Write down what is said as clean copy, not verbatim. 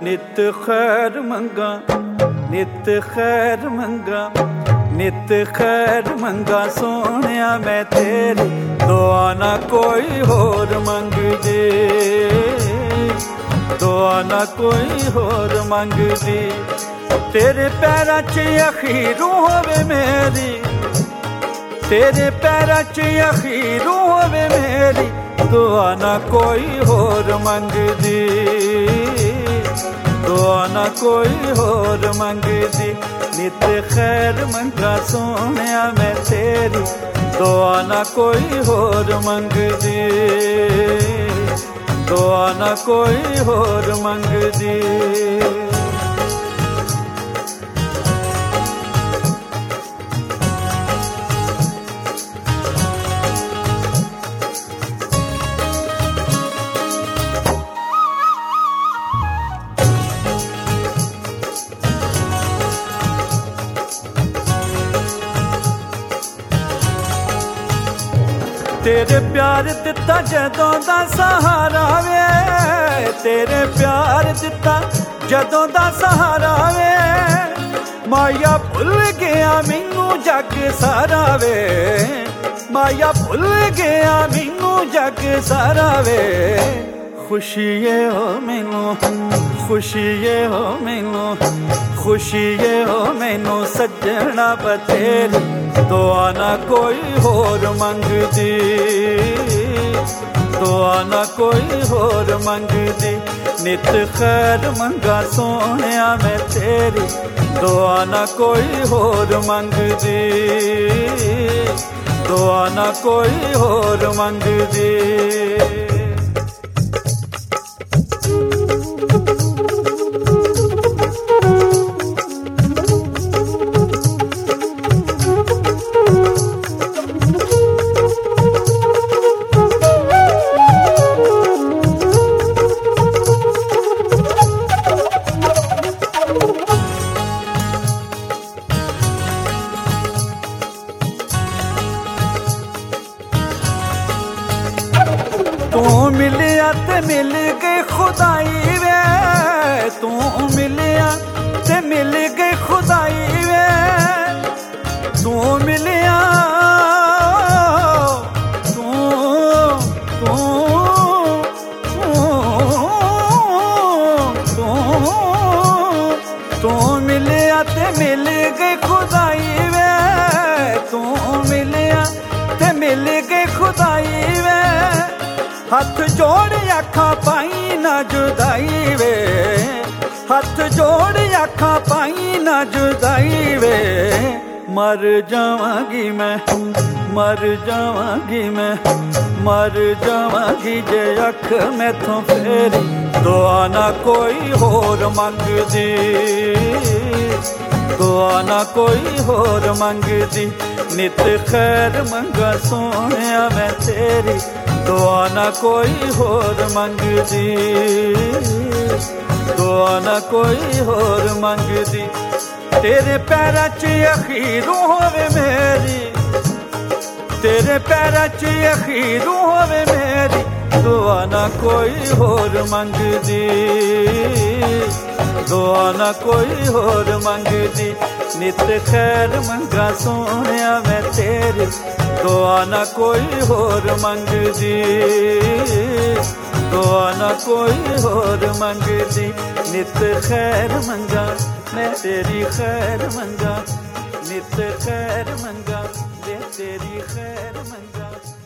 नित खैर मंगा, नित खैर मंगा, नित खैर मंगा सोनिया मैं तेरी, दुआ ना कोई होर मंगदी, दुआ ना कोई होर मंगदी। तेरे पैरां च अखीरू होवे मेरी, तेरे पैरां च अखीरू होवे मेरी, दुआ ना कोई होर मंगदी, दुआ ना कोई होर मंगदी। नित खैर मंगा सोनिया मैं तेरी, दुआ ना कोई होर मंगदी, दुआ ना कोई होर मंगदी। तेरे प्यार दिता जदों दा सहारा वे, तेरे प्यार दिता जदों दा सहारा वे, माया भुल गया मैनू जग सारा वे, माया भुल गया मैनू जग सारा वे। खुशिये हो मैनू, खुशिये हो मैनू, खुशिये हो मैनू सजना बतेरी, दुआ ना कोई होर मंगदी, दुआ ना कोई होर मंगदी। नित खैर मंगा सोनिया मैं तेरी, दुआ ना कोई होर मंगदी, दुआ ना कोई होर मंगदी। तू मिलिया ते मिल गई खुदाई वे, तू मिलिया ते मिल गई खुदाई वे, तू मिलिया तू तू तू तू मिलिया ते मिल गई खुदाई वे, तू मिलिया ते मिल गई खुदाई वे। हथ जोड़ आखा पाई ना जुदाई वे, हथ जोड़ आखा पाई ना जुदाई वे। मर जावांगी मैं, मर जावांगी मैं, मर जावांगी जे अख मैथों फेरी, दुआ ना कोई होर मंगदी, दुआ ना कोई होर मंगदी। नित खैर मंगा सोनिया मैं तेरी, दुआ ना कोई होर मंगदी, दुआ ना कोई होर मंगदी। तेरे पैरां च अखीरू होवे मेरी, तेरे पैरां च अखीरू होवे मेरी, दुआ ना कोई होर मंगदी, दुआ ना कोई होर मंगदी। नित खैर मंगा सोनिया मैं तेरी, दुआ ना कोई होर मंगदी, दुआ ना कोई होर मंगदी। नित खैर मंगा मैं तेरी खैर मंगा, नित खैर मंगा, तेरी खैर मंगा।